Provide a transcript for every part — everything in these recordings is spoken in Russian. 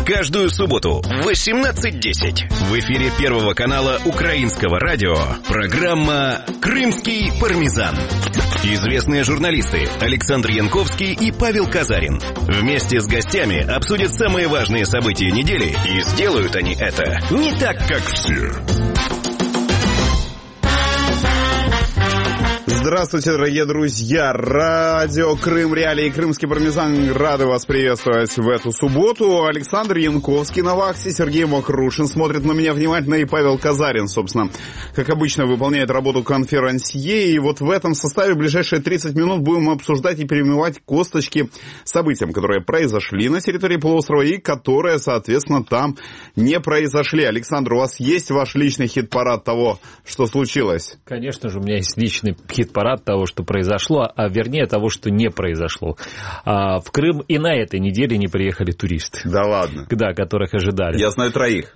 Каждую субботу в 18:10 в эфире Первого канала Украинского радио программа «Крымский пармезан». Известные журналисты Александр Янковский и Павел Казарин вместе с гостями обсудят самые важные события недели, и сделают они это не так, как все. Здравствуйте, дорогие друзья! Радио Крым Реалии и Крымский пармезан рады вас приветствовать в эту субботу. Александр Янковский на вахте, Сергей Мокрушин смотрит на меня внимательно, и Павел Казарин, собственно, как обычно, выполняет работу конферансье. И вот в этом составе в ближайшие 30 минут будем обсуждать и перемывать косточки событиям, которые произошли на территории полуострова и которые, соответственно, там не произошли. Александр, у вас есть ваш личный хит-парад того, что случилось? Конечно же, у меня есть личный хит-парад того, что произошло, а вернее того, что не произошло. В Крым и на этой неделе не приехали туристы. Да ладно? Да, которых ожидали. Я знаю троих.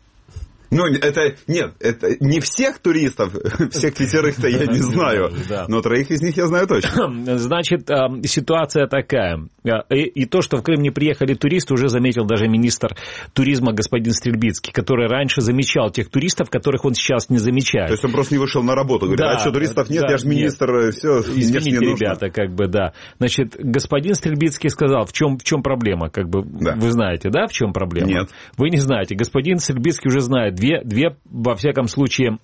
Ну, это не всех туристов, всех 5-то я не знаю, но 3 из них я знаю точно. Значит, ситуация такая. И то, что в Крым не приехали туристы, уже заметил даже министр туризма господин Стрельбицкий, который раньше замечал тех туристов, которых он сейчас не замечает. То есть он просто не вышел на работу, говорит, а что, туристов нет, я же министр, все, извините, ребята, да. Значит, господин Стрельбицкий сказал, в чем проблема, вы знаете, да, в чем проблема? Нет. Вы не знаете, господин Стрельбицкий уже знает две, во всяком случае,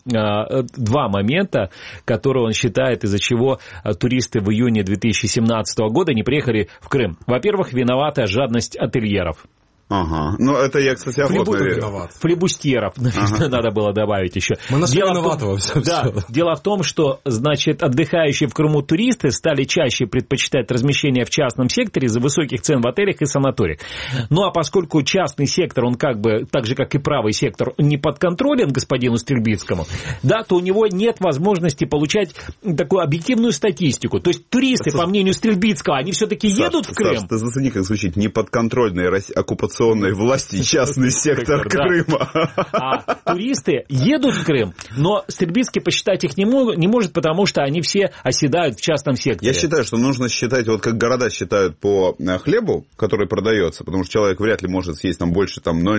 2 момента, которые он считает, из-за чего туристы в июне 2017 года не приехали в Крым. Во-первых, виновата жадность ательеров. Ага. Ну, это я, кстати, охотно верю. Флебустьеров, надо было добавить еще. Мы нашли виноватого. Да, дело в том, что, значит, отдыхающие в Крыму туристы стали чаще предпочитать размещение в частном секторе из-за высоких цен в отелях и санаториях. Ну, а поскольку частный сектор, он так же, как и правый сектор, не подконтролен господину Стрельбицкому, да, то у него нет возможности получать такую объективную статистику. То есть туристы, по мнению Стрельбицкого, они все-таки едут в Крым. Саш, ты зацени, как звучит, неподконтрольная оккупационная власти частный сектор Крыма. А туристы едут в Крым, но Стрельбицкий посчитать их не может, потому что они все оседают в частном секторе. Я считаю, что нужно считать, вот как города считают по хлебу, который продается, потому что человек вряд ли может съесть там больше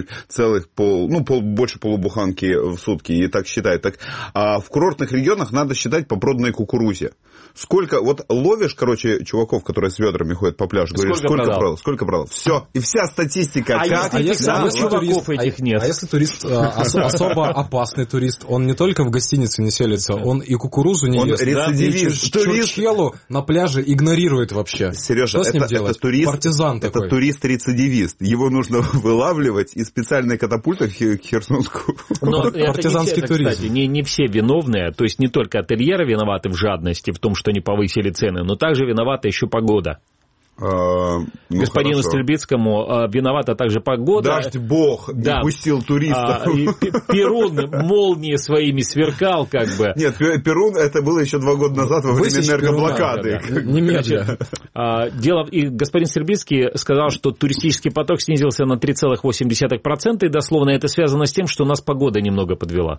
больше полубуханки в сутки, и так считают. Так, а в курортных регионах надо считать по проданной кукурузе. Сколько, вот ловишь, чуваков, которые с ведрами ходят по пляжу, говоришь, сколько продал? Все, и вся статистика. Если чуваков этих нет. А если турист, особо опасный турист, он не только в гостинице не селится, он и кукурузу не ест. Он рецидивист. Чурчхелу на пляже игнорирует вообще. Сережа, что с ним делать? Партизан такой. Это турист-рецидивист. Его нужно вылавливать из специальной катапульты в Херсонскую. Партизанский туризм. Кстати, не все виновные, то есть не только ательеры виноваты в жадности, в том, что они повысили цены, но также виновата еще погода. Господину Стрельбицкому виновата также погода. Дождь бог не пустил туристов. Перун молнии своими сверкал, Нет, Перун это было еще 2 года назад во время энергоблокады. Немедленно. И господин Стрельбицкий сказал, что туристический поток снизился на 3,8%, и дословно это связано с тем, что нас погода немного подвела.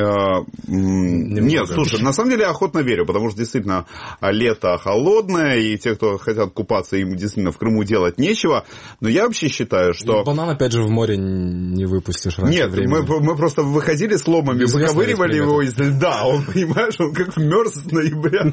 Нет, слушай, на самом деле я охотно верю, потому что действительно лето холодное, и те, кто хотят купаться, им действительно в Крыму делать нечего. Но я вообще считаю, что... Банан опять же в море не выпустишь раньше времени. Нет, мы просто выходили с ломами, выковыривали его из льда. Он, понимаешь, он как мерз с ноября.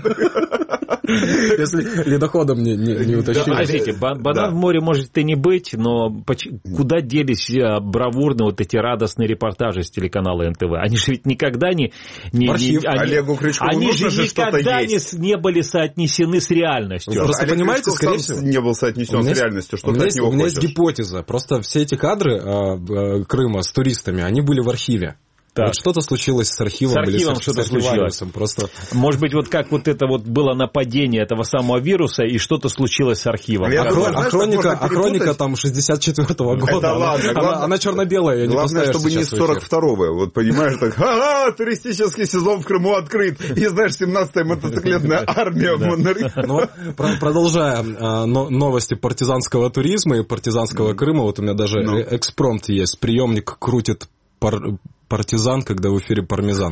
Если ледоходом не утащили. Подождите, банан в море может и не быть, но куда делись бравурные вот эти радостные репортажи с телеканала НТВ? Они же ведь никогда Олегу Крючкову они же никогда есть. не были соотнесены с реальностью. Вы просто понимаете, скорее всего, не был соотнесен с реальностью, что ты от него хочешь. У меня есть гипотеза. Просто все эти кадры Крыма с туристами, они были в архиве. Вот что-то случилось с архивом. С архивом что-то случилось. Просто... Может быть, вот как вот это вот было нападение этого самого вируса, и что-то случилось с архивом. Хроника там 64-го года. Это ладно. Она черно-белая. Главное, чтобы не 42-го. Вот понимаешь, так, туристический сезон в Крыму открыт. И знаешь, 17-я мотоциклетная армия. Продолжая новости партизанского туризма и партизанского Крыма, вот у меня даже экспромт есть. Приемник крутит партизан, когда в эфире пармезан.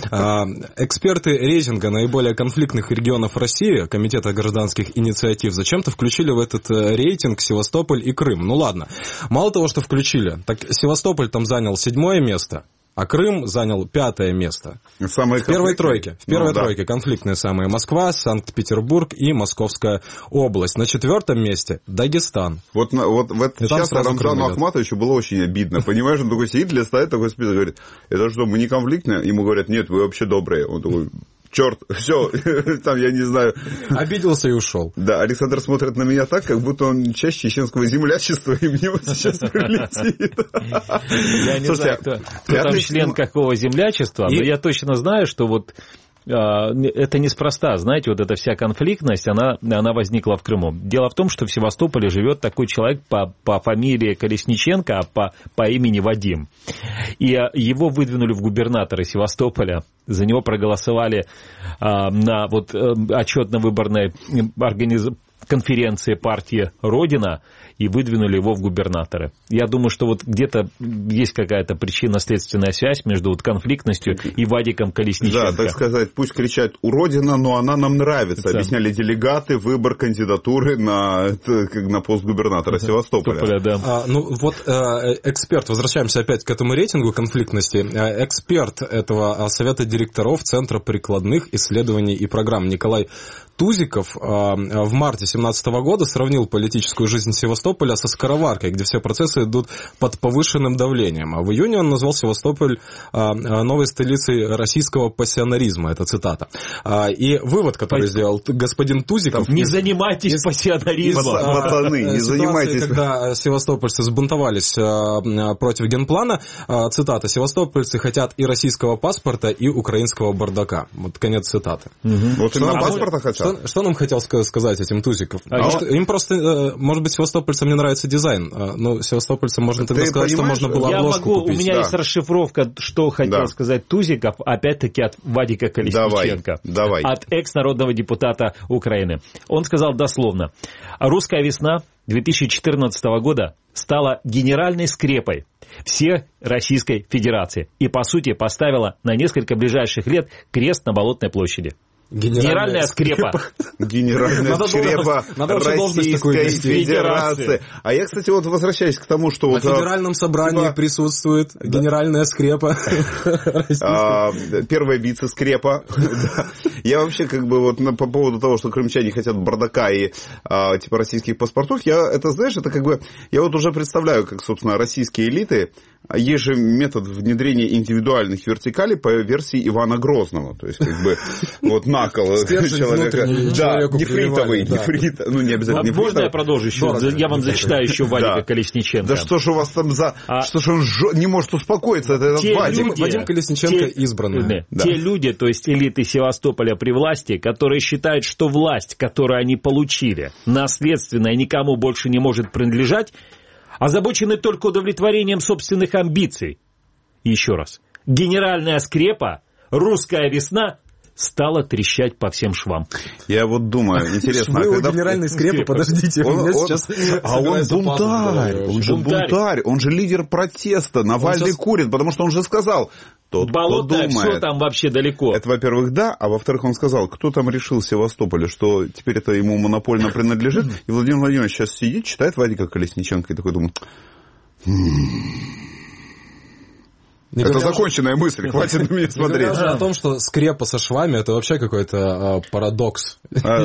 Эксперты рейтинга наиболее конфликтных регионов России, Комитета гражданских инициатив, зачем-то включили в этот рейтинг Севастополь и Крым. Ну ладно, мало того, что включили, так Севастополь там занял 7-е место, а Крым занял 5-е место. В первой тройке. В первой тройке конфликтные самые: Москва, Санкт-Петербург и Московская область. На 4-м месте Дагестан. Вот сейчас Рамзану Ахматовичу было очень обидно. Понимаешь, он такой сидит, листает такой список, говорит: это что, мы не конфликтные? Ему говорят: нет, вы вообще добрые. Он такой: черт, все, там, я не знаю. Обиделся и ушел. Да, Александр смотрит на меня так, как будто он часть чеченского землячества, и мне вот сейчас прилетит. Я не знаю, кто там член какого землячества, но я точно знаю, что вот это неспроста, знаете, вот эта вся конфликтность, она возникла в Крыму. Дело в том, что в Севастополе живет такой человек по фамилии Колесниченко, а по имени Вадим. И его выдвинули в губернаторы Севастополя. За него проголосовали на вот отчетно-выборной конференции партии «Родина» и выдвинули его в губернаторы. Я думаю, что вот где-то есть какая-то причинно-следственная связь между вот конфликтностью и Вадиком Колесниченко. Да, так сказать, пусть кричат «Уродина», но она нам нравится. Да. Объясняли делегаты выбор кандидатуры на пост губернатора Севастополя. Да. Эксперт, возвращаемся опять к этому рейтингу конфликтности. Эксперт этого совета директоров Центра прикладных исследований и программ Николай Тузиков в марте 2017 года сравнил политическую жизнь Севастополя со скороваркой, где все процессы идут под повышенным давлением. А в июне он назвал Севастополь новой столицей российского пассионаризма. Это цитата. И вывод, который сделал господин Тузиков... Не занимайтесь пассионаризмом. Пацаны, не занимайтесь. Когда севастопольцы сбунтовались против генплана, цитата: «Севастопольцы хотят и российского паспорта, и украинского бардака». Вот конец цитаты. Вот именно паспорта хотят. Что нам хотел сказать этим Тузиков? Им просто, может быть, севастопольцам не нравится дизайн. Но севастопольцам можно тогда сказать, что можно было обложку купить. У меня есть расшифровка, что хотел сказать Тузиков, опять-таки от Вадика Колесниченко. Давай. От экс-народного депутата Украины. Он сказал дословно: «Русская весна 2014 года стала генеральной скрепой всей Российской Федерации и, по сути, поставила на несколько ближайших лет крест на Болотной площади». Генеральная скрепа. Генеральная скрепа Российской Федерации. А я, кстати, вот возвращаюсь к тому, что... На федеральном собрании присутствует генеральная скрепа. Первая вице-скрепа. Я вообще как бы вот по поводу того, что крымчане хотят бардака и типа российских паспортов, это, знаешь, это как бы... Я вот уже представляю, как, собственно, российские элиты... Есть же метод внедрения индивидуальных вертикалей по версии Ивана Грозного. То есть, как бы, вот накол человека. Да, нефритовый. Ну, не обязательно нефритовый. Можно я продолжу еще? Я вам зачитаю еще Вадика Колесниченко. Да что ж у вас там за... Что ж он не может успокоиться? Это Вадик. Вадим Колесниченко избранный. Те люди, то есть элиты Севастополя при власти, которые считают, что власть, которую они получили, наследственная, никому больше не может принадлежать, озабочены только удовлетворением собственных амбиций. Еще раз.Генеральная скрепа, русская весна стала трещать по всем швам. Я вот думаю, интересно... Вы у генеральной скрепы, подождите. Он бунтарь. Он же бунтарь. Он же лидер протеста. Навальный курит, потому что он же сказал... Болотная, все там вообще далеко. Это, во-первых, да, а во-вторых, он сказал, кто там решил в Севастополе, что теперь это ему монопольно принадлежит. И Владимир Владимирович сейчас сидит, читает Вадика Колесниченко и такой думает... Это законченная мысль, хватит на меня смотреть. О том, что скрепа со швами, это вообще какой-то парадокс.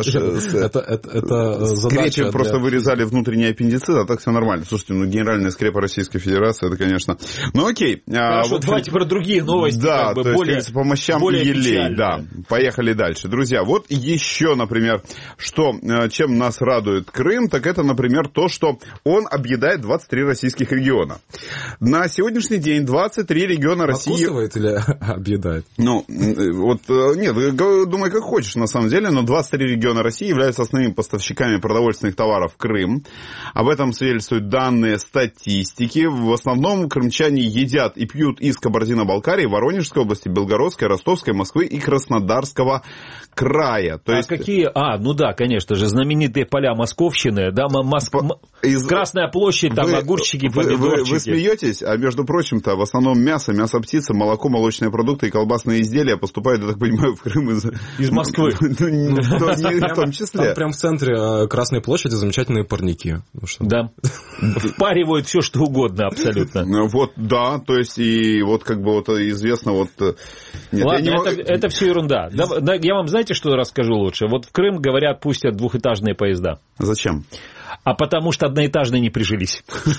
Это задача. Просто вырезали внутренний аппендицит, а так все нормально. Слушайте, генеральная скрепа Российской Федерации, это, конечно... Ну, окей. Хорошо, давайте про другие новости. Да, то есть, по мощам и елей. Да, поехали дальше. Друзья, вот еще, например, чем нас радует Крым, так это, например, то, что он объедает 23 российских региона. На сегодняшний день 23 региона России... Откусывает или объедает? Ну, вот, нет, думай, как хочешь, на самом деле, но 23 региона России являются основными поставщиками продовольственных товаров в Крым. Об этом свидетельствуют данные статистики. В основном крымчане едят и пьют из Кабардино-Балкарии, Воронежской области, Белгородской, Ростовской, Москвы и Краснодарского края. То есть... какие... ну да, конечно же, знаменитые поля Московщины, да, Красная площадь, там огурчики, помидорчики. Вы смеетесь, а между прочим-то в основном мясо мясо, мясо птицы, молоко, молочные продукты и колбасные изделия поступают, я так понимаю, в Крым из Москвы. В том числе. Там прям в центре Красной площади замечательные парники. Да. Впаривают все, что угодно абсолютно. Вот, да, то есть, и вот как бы вот известно, вот... Ладно, это все ерунда. Я вам, знаете, что расскажу лучше? Вот в Крым, говорят, пустят двухэтажные поезда. Зачем? А потому что одноэтажные не прижились.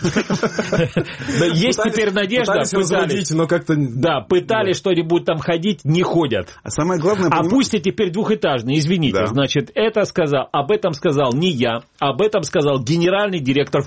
Есть теперь надежда. Пытались что-нибудь там ходить, не ходят. А самое главное... А пусть и теперь двухэтажные, извините. Значит, об этом сказал не я, об этом сказал генеральный директор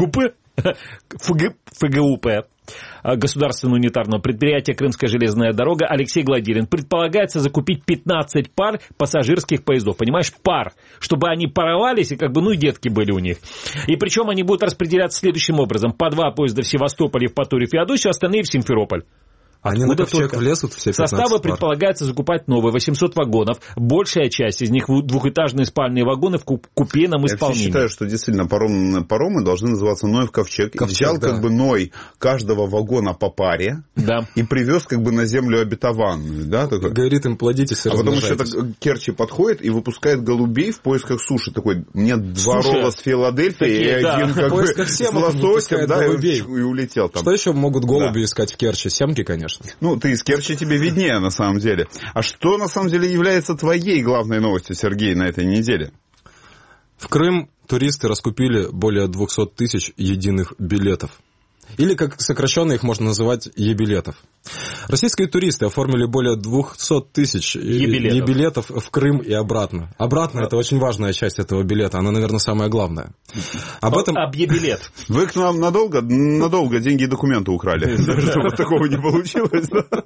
ФГУП, государственного унитарного предприятия «Крымская железная дорога» Алексей Гладилин. Предполагается закупить 15 пар пассажирских поездов. Понимаешь, пар. Чтобы они паровались, и как бы, и детки были у них. И причем они будут распределяться следующим образом. По 2 поезда в Севастополе, в Потуре, в Феодосию, остальные в Симферополь. Они на ковчег влезут все 15 Составы пар. предполагается закупать новые, 800 вагонов. Большая часть из них двухэтажные спальные вагоны в купейном исполнении. Я считаю, что действительно паромы должны называться Ноев ковчег. Взял как бы Ной каждого вагона по паре и привез как бы на землю обетованную. Да, говорит им, плодитесь и потому что это Керчи подходит и выпускает голубей в поисках суши. Такой, мне 2 ролла с Филадельфией и один как бы с лососем, и улетел там. Что еще могут голуби искать в Керчи? Семки, конечно. Ну, ты из Керчи, тебе виднее, на самом деле. А что, на самом деле, является твоей главной новостью, Сергей, на этой неделе? В Крым туристы раскупили более 200 тысяч единых билетов. Или, как сокращенно их можно называть, е-билетов. Российские туристы оформили более 200 тысяч е-билетов в Крым и обратно. Обратно – это очень важная часть этого билета. Она, наверное, самая главная. Е-билет. Вы к нам надолго деньги и документы украли, чтобы такого не получилось.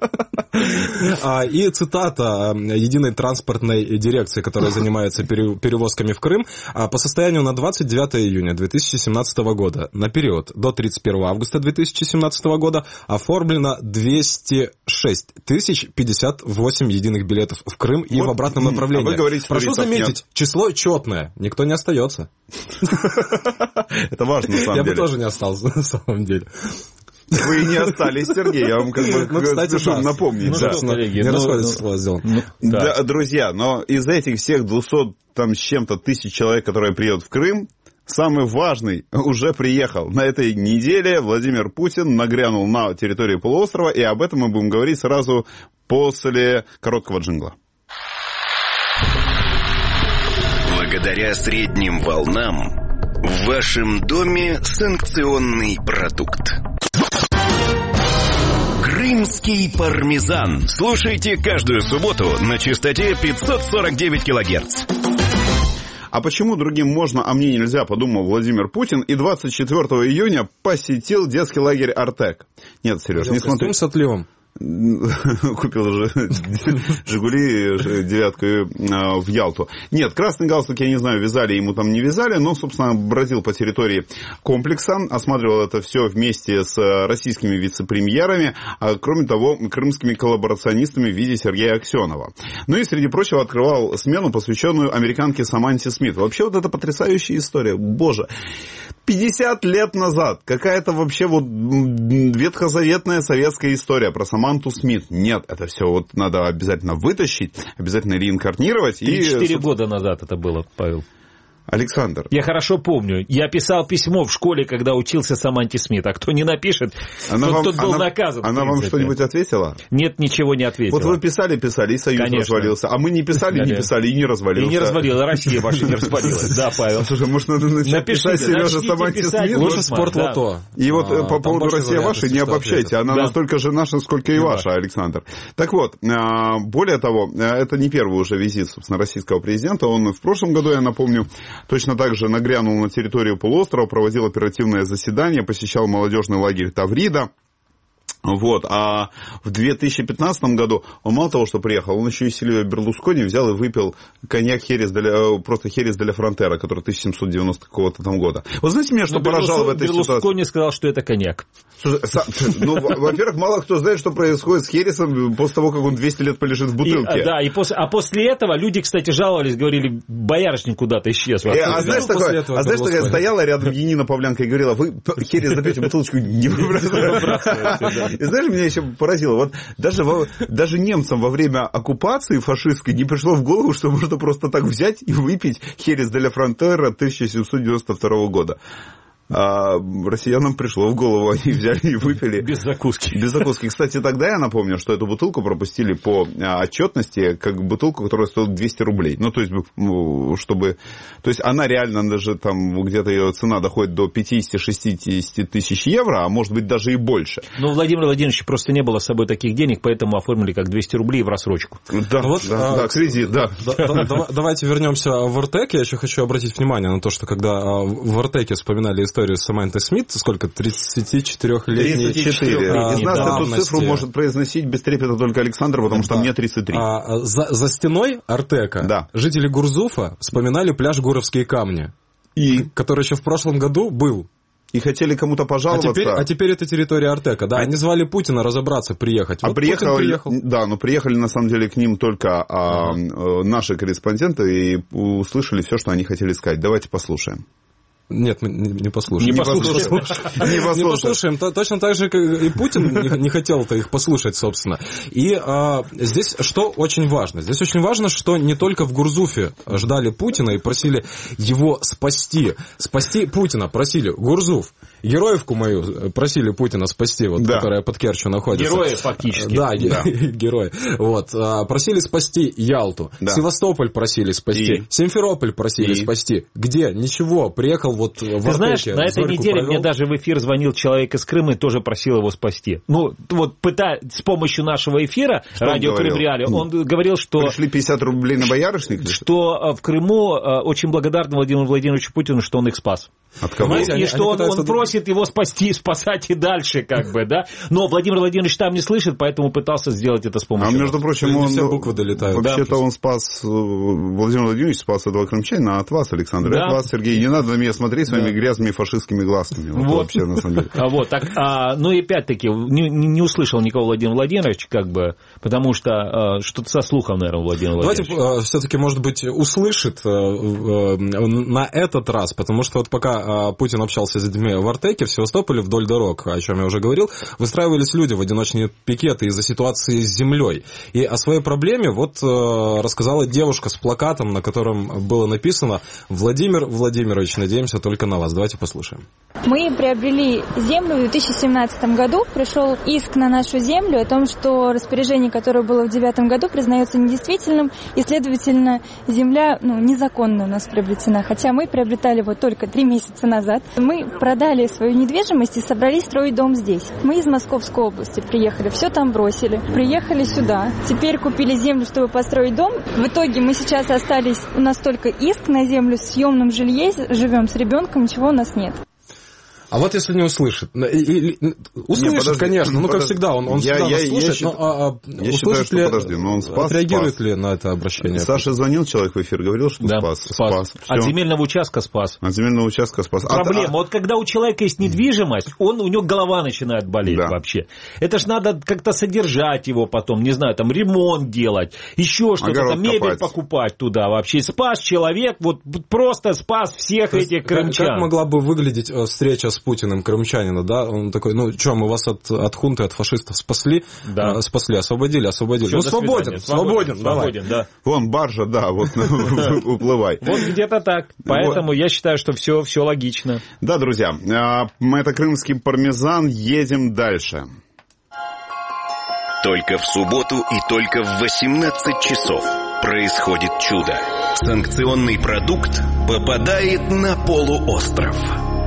И цитата Единой транспортной дирекции, которая занимается перевозками в Крым. По состоянию на 29 июня 2017 года на период до 31 августа 2017 года оформлено 206 тысяч 58 единых билетов в Крым и в обратном направлении. А вы говорите, прошу заметить, число четное, никто не остается. Это важно, на самом деле. Я бы тоже не остался, на самом деле. Вы и не остались, Сергей, я вам как бы спешу напомнить. Не расходится слово сделано. Да, друзья, но из этих всех 200 там с чем-то тысяч человек, которые приедут в Крым, самый важный уже приехал. На этой неделе Владимир Путин нагрянул на территорию полуострова, и об этом мы будем говорить сразу после короткого джингла. Благодаря средним волнам в вашем доме санкционный продукт. Крымский пармезан. Слушайте каждую субботу на частоте 549 килогерц. А почему другим можно, а мне нельзя, подумал Владимир Путин, и 24 июня посетил детский лагерь «Артек». Нет, Сереж, не смотри. С отливом. Купил уже «Жигули» 9 в Ялту. Нет, красный галстук, я не знаю, вязали ему там, не вязали, но, собственно, бродил по территории комплекса, осматривал это все вместе с российскими вице-премьерами, а кроме того, крымскими коллаборационистами в виде Сергея Аксенова. Ну и, среди прочего, открывал смену, посвященную американке Саманте Смит. Вообще, вот это потрясающая история. Боже, 50 лет назад какая-то вообще вот ветхозаветная советская история про Саманту Смит. Нет, это все вот надо обязательно вытащить, обязательно реинкарнировать. 4 года назад это было, Павел. Александр. Я хорошо помню. Я писал письмо в школе, когда учился Саманте Смит. А кто не напишет, тот был наказан. Она вам что-нибудь ответила? Нет, ничего не ответила. Вот вы писали, и Союз развалился. А мы не писали, и не развалился. И не развалилась, Россия ваша не развалилась. Да, Павел. Слушай, может, надо начать писать Сережа Саманте Смит? Лучше спорт-лото. И вот по поводу Россия ваша не обобщайте. Она настолько же наша, сколько и ваша, Александр. Так вот, более того, это не первый уже визит, собственно, российского президента. Он в прошлом году, я напомню, точно так же нагрянул на территорию полуострова, проводил оперативное заседание, посещал молодежный лагерь Таврида. Вот. А в 2015 году он мало того, что приехал, он еще и Сильвио Берлускони взял и выпил коньяк Херес де ля Фронтера, который 1790 какого-то там года. Вот знаете, меня что поражало в этой ситуации? Берлускони сказал, что это коньяк. Ну, во-первых, мало кто знает, что происходит с Хересом после того, как он 200 лет полежит в бутылке. А после этого люди, кстати, жаловались, говорили, боярышник куда-то исчез. А знаешь, такая стояла рядом Янина Павлянка и говорила, вы Херес допьете, бутылочку не выбрасываете. И знаешь, меня еще поразило, вот даже немцам во время оккупации фашистской не пришло в голову, что можно просто так взять и выпить Херес де ла Фронтера 1792 года. А россиянам пришло в голову, они взяли и выпили. Без закуски. Без закуски. Кстати, тогда я напомню, что эту бутылку пропустили по отчетности как бутылку, которая стоила 200 рублей. Ну, то есть, чтобы... То есть, она реально даже там где-то ее цена доходит до 50-60 тысяч евро, а может быть даже и больше. Но у Владимира Владимировича просто не было с собой таких денег, поэтому оформили как 200 рублей в рассрочку. Да, вот, да, кредит, да. Давайте вернемся в Артек. Я еще хочу обратить внимание на то, что когда в Артеке вспоминали историю с Самантой Смит, сколько, 34-летней 34. Из нас эту цифру может произносить без трепета только Александр, потому что мне 33. За стеной Артека жители Гурзуфа вспоминали пляж Гуровские камни, который еще в прошлом году был. И хотели кому-то пожаловаться. А теперь это территория Артека, да. Они звали Путина разобраться, приехать. Вот приехал. Да, но приехали на самом деле к ним только наши корреспонденты и услышали все, что они хотели сказать. Давайте послушаем. Нет, мы не послушаем. Не послушаем. Точно так же, как и Путин не хотел-то их послушать, собственно. И здесь что очень важно? Здесь очень важно, что не только в Гурзуфе ждали Путина и просили его спасти. Спасти Путина просили Гурзуф. Героевку мою просили Путина спасти, вот, которая под Керчью находится. Герои фактически. Да, герои. Вот. Просили спасти Ялту. Севастополь просили спасти. Симферополь просили спасти. Где? Ничего. Приехал вот в Артеке. Ты знаешь, на этой неделе мне даже в эфир звонил человек из Крыма и тоже просил его спасти. Ну, вот с помощью нашего эфира, радио Крым Реалии, он говорил, что... Пришли 50 рублей на боярышник? Что в Крыму очень благодарны Владимиру Владимировичу Путину, что он их спас. От кого? И что он просит его спасти, спасать и дальше, как бы, да. Но Владимир Владимирович там не слышит, поэтому пытался сделать это с помощью. А между прочим, все буквы долетают. Вообще-то он спас, Владимир Владимирович спас этого крымчанина от вас, Александр. Да. От вас, Сергей. Не надо на меня смотреть своими грязными фашистскими глазками. Вот вообще, на самом деле. Ну и опять-таки, не услышал никого Владимир Владимирович, как бы, потому что что-то со слухом, наверное, Владимир Владимирович. Давайте все-таки, может быть, услышит на этот раз, потому что вот пока Путин общался с людьми в Артеке, в Севастополе, вдоль дорог, о чем я уже говорил, выстраивались люди в одиночные пикеты из-за ситуации с землей. И о своей проблеме вот рассказала девушка с плакатом, на котором было написано: «Владимир Владимирович, надеемся только на вас». Давайте послушаем. Мы приобрели землю в 2017 году. Пришел иск на нашу землю о том, что распоряжение, которое было в 2009 году, признается недействительным, и, следовательно, земля незаконно у нас приобретена. Хотя мы приобретали его только 3 месяца назад. Мы продали свою недвижимость и собрались строить дом здесь. Мы из Московской области приехали, все там бросили, приехали сюда. Теперь купили землю, чтобы построить дом. В итоге мы сейчас остались, у нас только иск на землю, в съемном жилье, живем с ребенком, ничего у нас нет. А вот если не услышит, услышит, конечно, как всегда, он всегда нас слушает, я считаю, что, он спас. Отреагирует ли на это обращение? Саша звонил, человек в эфир, говорил, что спас. От земельного участка спас. Проблема, вот когда у человека есть недвижимость, у него голова начинает болеть вообще. Это ж надо как-то содержать его потом, не знаю, там ремонт делать, еще что-то, там мебель покупать туда вообще. Спас человек, вот просто спас всех этих крымчан. Как могла бы выглядеть встреча с Путиным крымчанина, да? Он такой, мы вас от хунты, от фашистов спасли, освободили. Все, свободен, да. Вон баржа, уплывай. Вот где-то так. Поэтому я считаю, что все логично. Да, друзья, это крымский пармезан, едем дальше. Только в субботу и только в 18 часов происходит чудо. Санкционный продукт попадает на полуостров.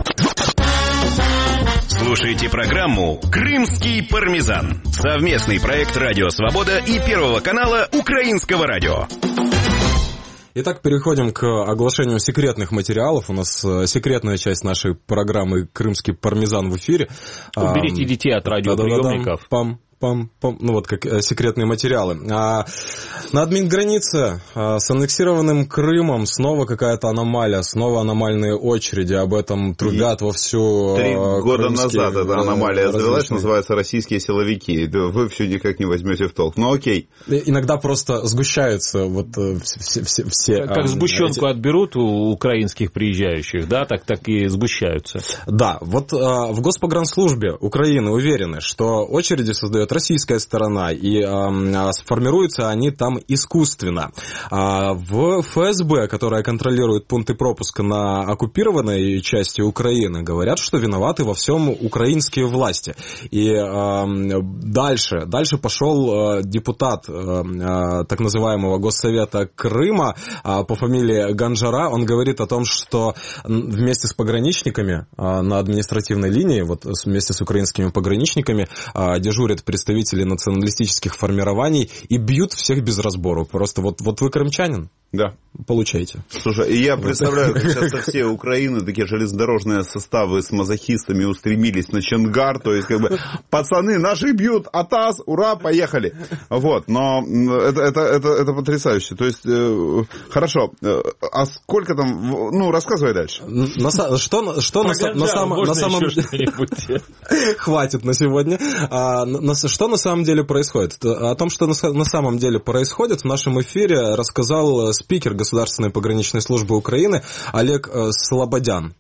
Слушайте программу «Крымский пармезан». Совместный проект «Радио Свобода» и Первого канала Украинского радио. Итак, переходим к оглашению секретных материалов. У нас секретная часть нашей программы «Крымский пармезан» в эфире. Уберите детей от радиоприемников. ну вот как секретные материалы. А на админгранице с аннексированным Крымом снова какая-то аномалия, снова аномальные очереди, об этом трубят вовсю. 3 года назад эта аномалия завелась, называется «Российские силовики». Вы все никак не возьмете в толк. Ну окей. Иногда просто сгущаются вот все... Как сгущенку отберут у украинских приезжающих, да, так и сгущаются. Да, вот в Госпогранслужбе Украины уверены, что очереди создает российская сторона, и сформируются они там искусственно. В ФСБ, которая контролирует пункты пропуска на оккупированной части Украины, говорят, что виноваты во всем украинские власти. И дальше пошел депутат так называемого Госсовета Крыма по фамилии Ганжара. Он говорит о том, что вместе с пограничниками на административной линии, вот вместе с украинскими пограничниками дежурят представители националистических формирований и бьют всех без разбору. Просто вот вы крымчанин? Да. Получаете. Слушай, я представляю, как сейчас со всей Украины такие железнодорожные составы с мазохистами устремились на Чонгар, то есть как бы пацаны наши бьют, атас, ура, поехали. Вот, но это потрясающе. То есть, хорошо, а сколько там, ну, рассказывай дальше. Что на самом деле... Хватит на сегодня. Что на самом деле происходит? О том, что на самом деле происходит, в нашем эфире рассказал спикер Государственной пограничной служби України Олег Слободян.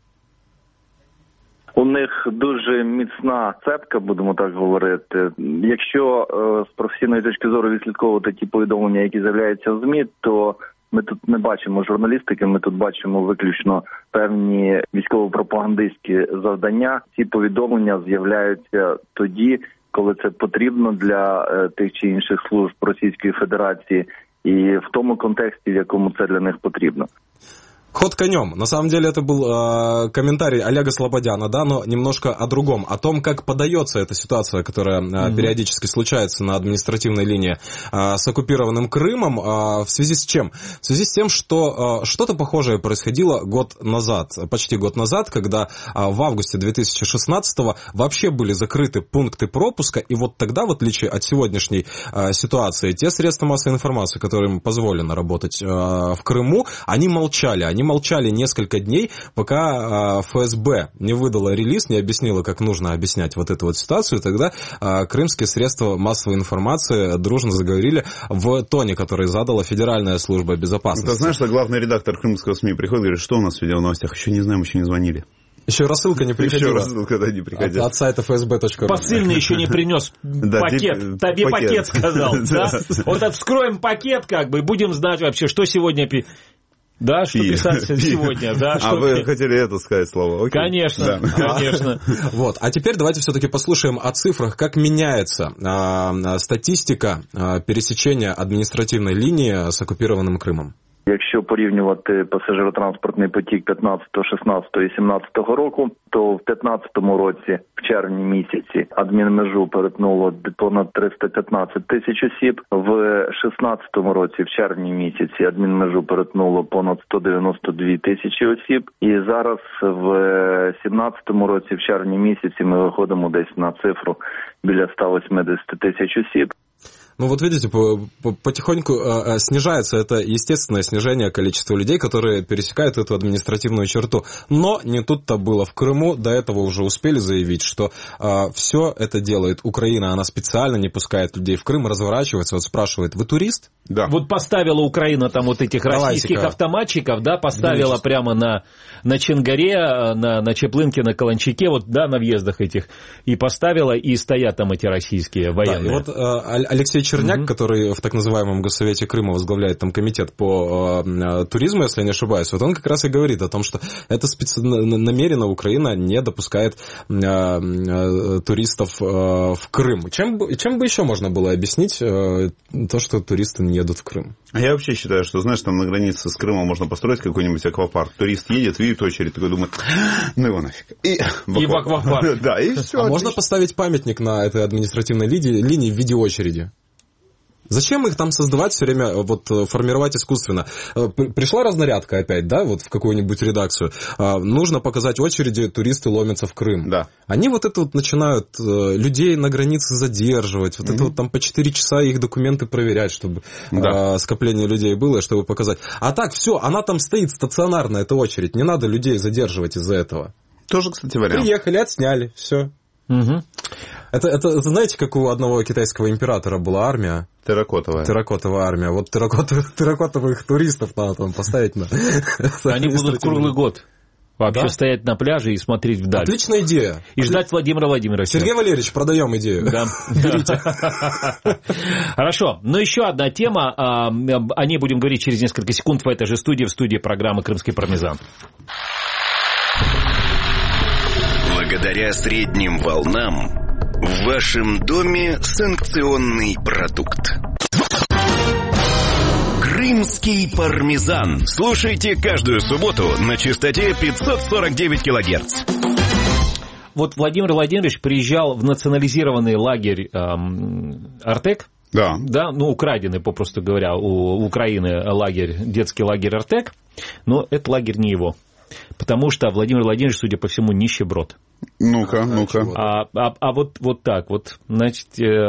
У них дуже міцна цепка, будемо так говорити. Якщо з професійної точки зору відслідковувати ті повідомлення, які з'являються в ЗМІ, то ми тут не бачимо журналістики, ми тут бачимо виключно певні військово-пропагандистські завдання. Ці повідомлення з'являються тоді, коли це потрібно для тих чи інших служб Російської Федерації, и в том контексте, в якому це для них потрібно. Ход конем. На самом деле это был комментарий Олега Слободяна, да, но немножко о другом, о том, как подается эта ситуация, которая периодически случается на административной линии с оккупированным Крымом, в связи с чем? В связи с тем, что что-то похожее происходило почти год назад, когда в августе 2016-го вообще были закрыты пункты пропуска, и вот тогда, в отличие от сегодняшней ситуации, те средства массовой информации, которым позволено работать в Крыму, они молчали несколько дней, пока ФСБ не выдала релиз, не объяснила, как нужно объяснять вот эту вот ситуацию. Тогда крымские средства массовой информации дружно заговорили в тоне, который задала Федеральная служба безопасности. Ты знаешь, что главный редактор крымского СМИ приходит и говорит, что у нас в видеоновостях? Еще не знаем, еще не звонили. Еще рассылка не приходила. Еще рассылка не приходила. От сайта fsb.ru. Посыльный еще не принес пакет. Тебе пакет сказал. Вот вскроем пакет, как бы, будем знать вообще, что сегодня... Да, что писать сегодня, да. А вы хотели это сказать слово? Окей. Конечно, да. Конечно. Вот. А теперь давайте все-таки послушаем о цифрах, как меняется статистика пересечения административной линии с оккупированным Крымом. Якщо порівнювати пасажиротранспортний потік 15, 16 і 17 року, то в 15 році, в червні місяці, адмінмежу перетнуло понад 315 тисяч осіб, в 16 році, в червні місяці, адмінмежу перетнуло понад 192 тисячі осіб, і зараз в 17 році, в червні місяці, ми виходимо десь на цифру біля 180 тисяч осіб. Ну вот видите, потихоньку снижается это естественное снижение количества людей, которые пересекают эту административную черту. Но не тут-то было. В Крыму до этого уже успели заявить, что все это делает Украина. Она специально не пускает людей в Крым, разворачивается, вот спрашивает, вы турист? Да. Вот поставила Украина там вот этих российских автоматчиков, да, поставила прямо на Чонгаре, на Чеплынке, на Каланчаке, вот, да, на въездах этих, и поставила, и стоят там эти российские военные. Да, и вот Алексей Черняк, который в так называемом Госсовете Крыма возглавляет там комитет по туризму, если я не ошибаюсь, вот он как раз и говорит о том, что это намеренно Украина не допускает туристов в Крым. Чем бы еще можно было объяснить то, что туристы не едут в Крым? Я вообще считаю, что, знаешь, там на границе с Крымом можно построить какой-нибудь аквапарк. Турист едет, видит очередь, такой думает, ну его нафиг. И в аквапарк. Да, и все. А можно поставить памятник на этой административной линии в виде очереди? Зачем их там создавать все время, вот формировать искусственно? Пришла разнарядка опять, да, вот в какую-нибудь редакцию. Нужно показать очереди, туристы ломятся в Крым. Да. Они вот это вот начинают людей на границе задерживать, вот это вот там по 4 часа их документы проверять, чтобы скопление людей было, чтобы показать. А так, все, она там стоит стационарно, эта очередь, не надо людей задерживать из-за этого. Тоже, кстати, вариант. Приехали, отсняли, все. Угу. Это знаете, как у одного китайского императора была армия? Терракотовая армия. Вот терракотовых туристов надо там поставить на... Они будут круглый год вообще стоять на пляже и смотреть вдаль. Отличная идея. И ждать Владимира Владимировича. Сергей Валерьевич, продаем идею. Да. Хорошо. Но еще одна тема. О ней будем говорить через несколько секунд в этой же студии, в студии программы «Крымский пармезан». Благодаря средним волнам в вашем доме санкционный продукт. Крымский пармезан. Слушайте каждую субботу на частоте 549 килогерц. Вот Владимир Владимирович приезжал в национализированный лагерь «Артек». Да. Да, ну, украденный, попросту говоря, у Украины лагерь, детский лагерь «Артек». Но этот лагерь не его. Потому что Владимир Владимирович, судя по всему, нищеброд. Ну-ка. А вот так вот, значит,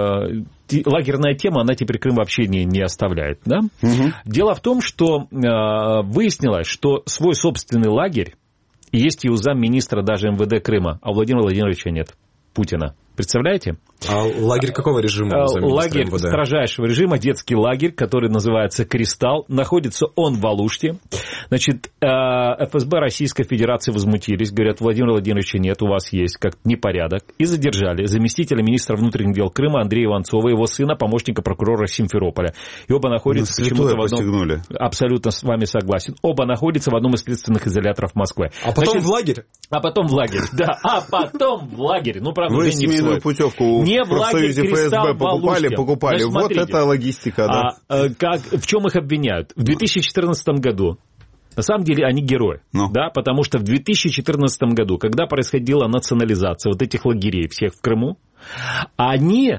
лагерная тема, она теперь Крым вообще не оставляет, да? Угу. Дело в том, что выяснилось, что свой собственный лагерь есть и у замминистра даже МВД Крыма, а у Владимира Владимировича нет, Путина. Представляете? А лагерь какого режима? Лагерь МВД? Строжайшего режима, детский лагерь, который называется «Кристалл». Находится он в Алуште. Значит, ФСБ Российской Федерации возмутились. Говорят, Владимира Владимировича нет, у вас есть как непорядок. И задержали заместителя министра внутренних дел Крыма Андрея Иванцова, его сына, помощника прокурора Симферополя. И оба находятся почему-то в одном... Абсолютно с вами согласен. Оба находятся в одном из следственных изоляторов Москвы. А потом в лагерь? А потом в лагерь, да. А потом в лагерь. Ну, правда, вы семейную путевку не в профсоюзе ФСБ покупали. Значит, вот это логистика, да. В чем их обвиняют? В 2014 году, на самом деле, они герои, да, потому что в 2014 году, когда происходила национализация вот этих лагерей всех в Крыму, они...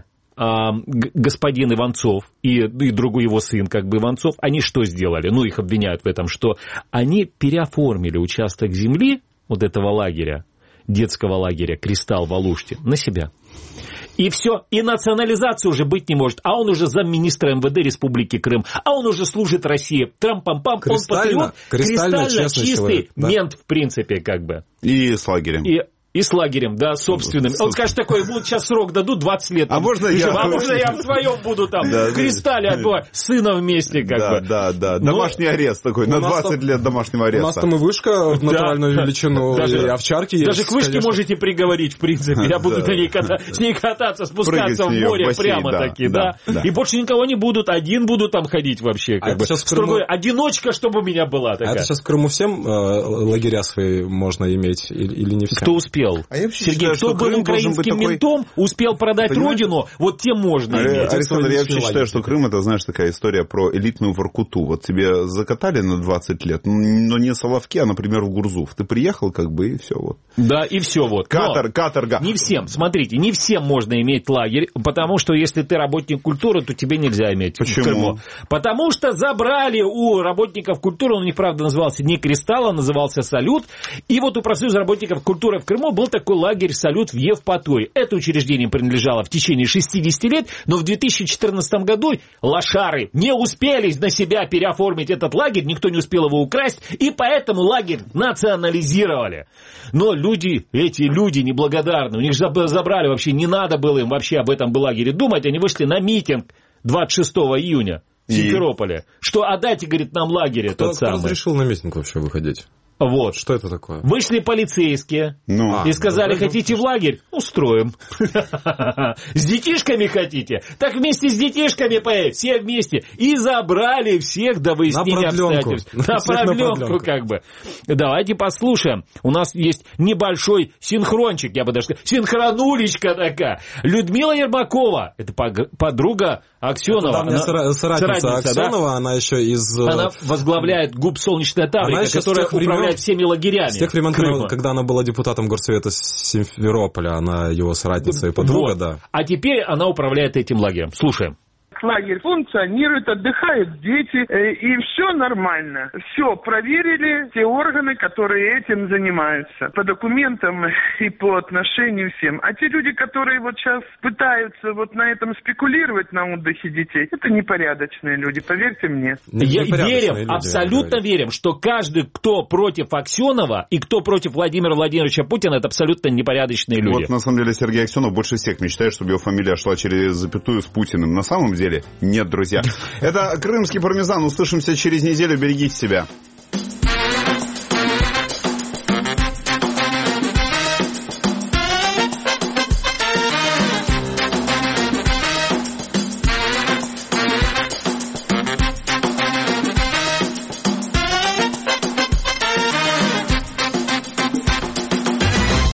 господин Иванцов и другой его сын, как бы Иванцов, они что сделали? Ну, их обвиняют в этом, что они переоформили участок земли вот этого лагеря, детского лагеря «Кристалл» в Алуште, на себя. И все, и национализации уже быть не может. А он уже замминистра МВД Республики Крым, а он уже служит России. Трам-пам-пам, он патриот, кристально чистый человек, да? Мент, в принципе, как бы. И с лагерем. И с лагерем, да, собственным. Он скажет такой, ему сейчас срок дадут 20 лет. А можно я в своем буду там, в «Кристалле» отбывать, с сыном вместе, как бы. Да. Домашний арест такой, на 20 лет домашнего ареста. У нас там и вышка в натуральную величину, и овчарки есть. Даже к вышке можете приговорить, в принципе. Я буду с ней кататься, спускаться в море прямо-таки, да. И больше никого не будут, один буду там ходить вообще, как бы. С другой, одиночка, чтобы у меня была такая. А это сейчас в Крыму всем лагеря свои можно иметь или не всем? Кто успел? Сергей, кто был украинским ментом, успел продать родину, вот тем можно иметь. Александр, я вообще считаю, что Крым — это, знаешь, такая история про элитную Воркуту. Вот тебе закатали на 20 лет, но не Соловки, а, например, в Гурзуф. Ты приехал, как бы, и все вот. Да, и все вот. Каторга. Не всем, смотрите, не всем можно иметь лагерь, потому что если ты работник культуры, то тебе нельзя иметь в Крыму. Потому что забрали у работников культуры, он, правда, назывался не «Кристалл», а назывался «Салют». И вот у профсоюза работников культуры в Крыму был такой лагерь «Салют» в Евпатории. Это учреждение принадлежало в течение 60 лет, но в 2014 году лошары не успели на себя переоформить этот лагерь, никто не успел его украсть, и поэтому лагерь национализировали. Но эти люди неблагодарны, у них забрали вообще, не надо было им вообще об этом лагере думать, они вышли на митинг 26 июня в Симферополе, что отдайте, говорит, нам лагерь этот самый. Кто разрешил на митинг вообще выходить? Вот. Что это такое? Вышли полицейские и сказали, хотите в лагерь? Устроим. С детишками хотите? Так вместе с детишками все вместе. И забрали всех до выяснения обстоятельств. На продленку, как бы. Давайте послушаем. У нас есть небольшой синхрончик, я бы даже сказал. Синхронулечка такая. Людмила Ермакова. Это подруга Аксенова. Соратница Аксенова, да? Она еще из... Она возглавляет ГУП «Солнечная Таврика», которая управляет всеми лагерями. С тех времен, когда она была депутатом горсовета Симферополя, она его соратница и подруга, вот. Да. А теперь она управляет этим лагерем. Слушаем. лагерь функционирует, отдыхают дети, и все нормально. Все проверили те органы, которые этим занимаются. По документам и по отношению всем. А те люди, которые вот сейчас пытаются вот на этом спекулировать, на отдыхе детей, это непорядочные люди, поверьте мне. Верим, абсолютно верим, что каждый, кто против Аксенова и кто против Владимира Владимировича Путина, это абсолютно непорядочные люди. Вот на самом деле Сергей Аксенов больше всех мечтает, чтобы его фамилия шла через запятую с Путиным. На самом деле нет, друзья. Это «Крымский пармезан». Услышимся через неделю. Берегите себя.